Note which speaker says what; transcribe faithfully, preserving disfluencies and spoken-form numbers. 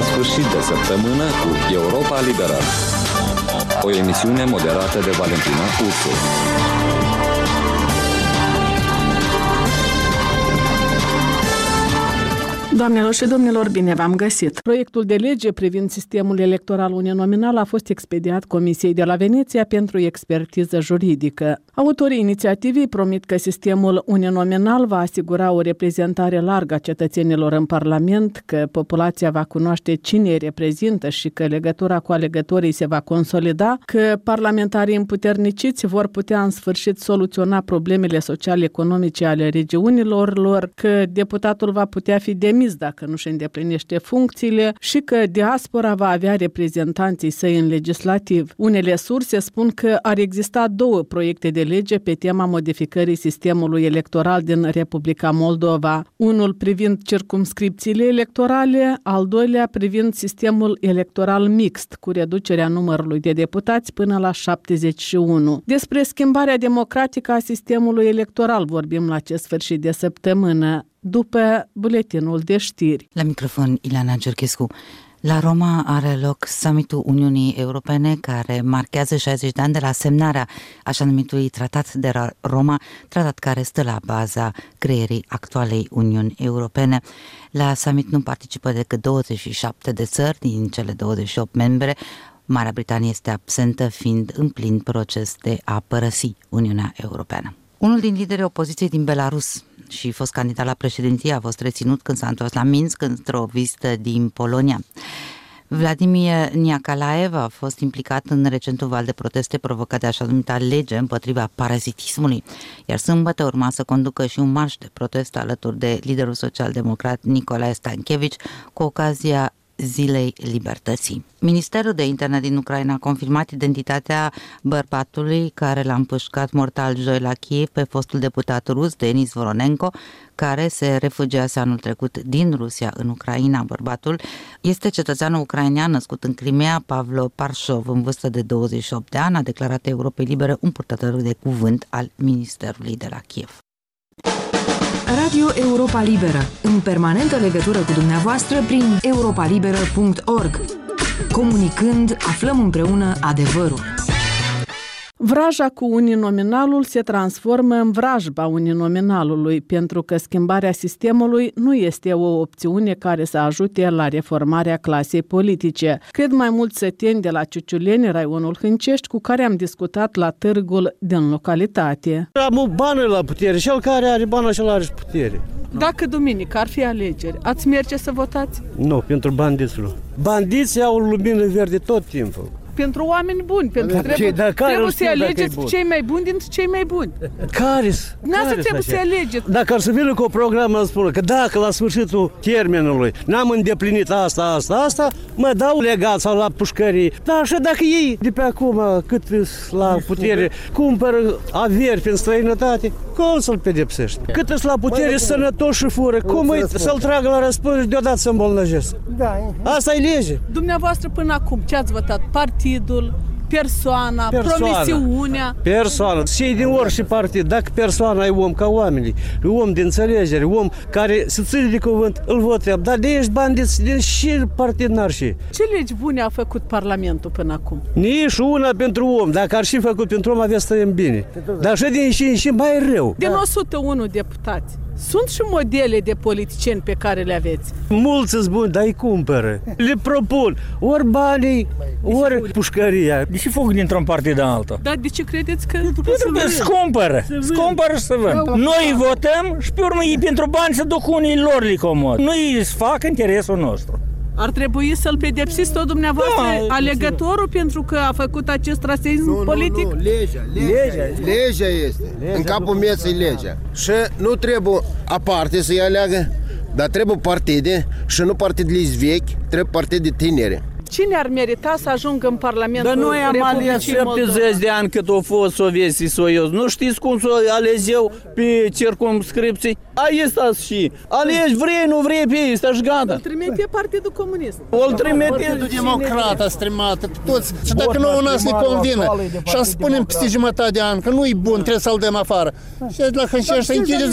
Speaker 1: sfârșit de săptămână cu Europa Liberă. O emisiune moderată de Valentina Ursu.
Speaker 2: Doamnelor și domnilor, bine v-am găsit! Proiectul de lege privind sistemul electoral uninominal a fost expediat Comisiei de la Veneția pentru expertiză juridică. Autorii inițiativei promit că sistemul uninominal va asigura o reprezentare largă a cetățenilor în Parlament, că populația va cunoaște cine îi reprezintă și că legătura cu alegătorii se va consolida, că parlamentarii împuterniciți vor putea în sfârșit soluționa problemele social-economice ale regiunilor lor, că deputatul va putea fi demis dacă nu-și îndeplinește funcțiile și că diaspora va avea reprezentanții săi în legislativ. Unele surse spun că ar exista două proiecte de lege pe tema modificării sistemului electoral din Republica Moldova. Unul privind circumscripțiile electorale, al doilea privind sistemul electoral mixt, cu reducerea numărului de deputați până la șaptezeci și unu. Despre schimbarea democratică a sistemului electoral vorbim la acest sfârșit de săptămână, după buletinul de știri.
Speaker 3: La microfon, Ileana Gerchescu. La Roma are loc summitul Uniunii Europene, care marchează șaizeci de ani de la semnarea așa numitului Tratat de Roma, tratat care stă la baza creierii actualei Uniuni Europene. La summit nu participă decât douăzeci și șapte de țări din cele douăzeci și opt membre. Marea Britanie este absentă, fiind în plin proces de a părăsi Uniunea Europeană. Unul din liderii opoziției din Belarus și fost candidat la președinție a fost reținut când s-a întors la Minsk într-o vizită din Polonia. Vladimir Niakalaev a fost implicat în recentul val de proteste provocat de așa numita lege împotriva parazitismului, iar sâmbătă urma să conducă și un marș de protest alături de liderul social-democrat Nicolae Stankevici cu ocazia Zilei Libertății. Ministerul de Interne din Ucraina a confirmat identitatea bărbatului care l-a împușcat mortal joi la Kiev pe fostul deputat rus Denis Voronenko, care se refugiase anul trecut din Rusia în Ucraina. Bărbatul este cetățean ucrainean născut în Crimea. Pavlo Parshov, în vârstă de douăzeci și opt de ani, a declarat Europei Libere un purtător de cuvânt al Ministerului de la Kiev.
Speaker 4: Radio Europa Liberă, în permanentă legătură cu dumneavoastră prin europa liberă punct org. Comunicând, aflăm împreună adevărul.
Speaker 2: Vraja cu uninominalul se transformă în vrajba uninominalului, pentru că schimbarea sistemului nu este o opțiune care să ajute la reformarea clasei politice. Cred mai mult săteni de la Ciuciuleni, raionul Hâncești, cu care am discutat la târgul din localitate.
Speaker 5: Am bani la putere, cel care are bani, cel are putere.
Speaker 2: Dacă duminică ar fi alegeri, ați merge să votați?
Speaker 5: Nu, pentru bandițul. Bandiții au lumină verde tot timpul.
Speaker 2: Pentru oameni buni, pentru că trebuie, trebuie să alegeți cei mai buni dintre cei mai buni.
Speaker 5: Care-s?
Speaker 2: N-asta trebuie să alegeți.
Speaker 5: Dacă ar să vină cu o programă, îmi spune că dacă la sfârșitul termenului n-am îndeplinit asta, asta, asta, mă dau legat sau la pușcării. Dar așa dacă ei de pe acum, cât la putere, cumpără averi prin străinătate, cum să-l pedepsești? Cât îți la putere sănătos și fură, cum îi să-l tragă la răspundere și deodată să îmbolnăjesc? Asta e lege.
Speaker 2: Dumneavoastră până acum ce ați votat? Partidul, persoana, persoana, promisiunea.
Speaker 5: Persoana. Cei din orice partid, dacă persoana e om ca oamenii, e om de înțelegere, om care se ține de cuvânt, îl votăm. Dar de ești bandiți din și partid n-ar și.
Speaker 2: Ce legi bune a făcut Parlamentul până acum?
Speaker 5: Nici una pentru om. Dacă ar și făcut pentru om, avea să stăiem bine. Dar și din și în și mai rău.
Speaker 2: Din o sută unu deputați, sunt și modele de politicieni pe care le aveți?
Speaker 5: Mulți sunt buni, dar îi cumpără. Le propun ori banii, ori pușcăria.
Speaker 6: De ce fug dintr-un partid în altul?
Speaker 2: Dar de ce credeți că...
Speaker 6: Pentru că scumpără, scumpără și să văd. Noi votăm și pe urmă ei pentru bani să duc unii lor li comod. Nu îi fac interesul nostru.
Speaker 2: Ar trebui să-l pedepsiți tot dumneavoastră da, alegătorul pentru că a făcut acest rasism
Speaker 7: nu,
Speaker 2: politic?
Speaker 7: Nu, nu, legea, legea, legea este. Legea în capul meu e legea. Și nu trebuie aparte să-i aleagă, dar trebuie partide și nu partidele vechi, trebuie partide tinere.
Speaker 2: Cine ar merita să ajungă în Parlamentul
Speaker 8: Dar noi am ales șaptezeci de ani cât au fost Sovieții Soiuz. Nu știți cum să ales eu pe circumscripții? Aici stați și alegi, vrei, nu vrei pe ei, stați gata.
Speaker 2: Îl trimite Partidul Comunist.
Speaker 8: O-l trimite
Speaker 9: Partidul Democrat a stremat toți. Și dacă nouă n-ați ne convine și spunem peste jumătate de an că nu-i bun, trebuie să-l dăm afară. Și la Hâncești să închideți